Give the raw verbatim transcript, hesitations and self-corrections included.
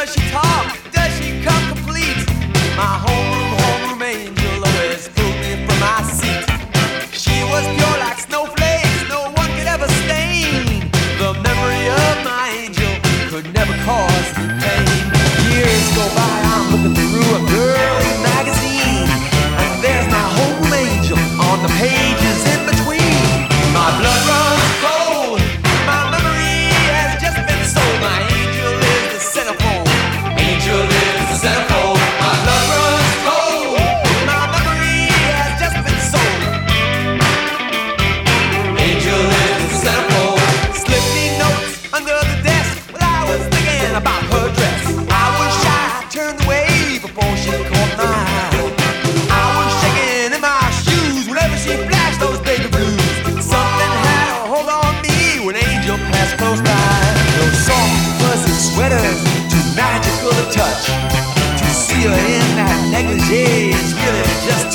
Does she talk? Does she come complete? My homeroom, homeroom angel always pulled me from my seat. She was pure like snowflakes, no one could ever stain. The memory of my angel could never cause me pain. Years go by, I'm looking through a girly magazine, and there's my homeroom angel on the pages in between. My blood runs cold, my memory has just been sold. My angel is the centerfold, angel is the centerfold. My blood runs cold, my memory has just been sold. Angel is the centerfold. Slip me notes under the desk while I was thinking about her dress. I was shy, turned away before she caught my eye. I was shaking in my shoes whenever she flashed those baby blues. Something had a hold on me when Angel passed close by. Those soft, fuzzy sweaters, too magical to touch. To see her in that negligee is really just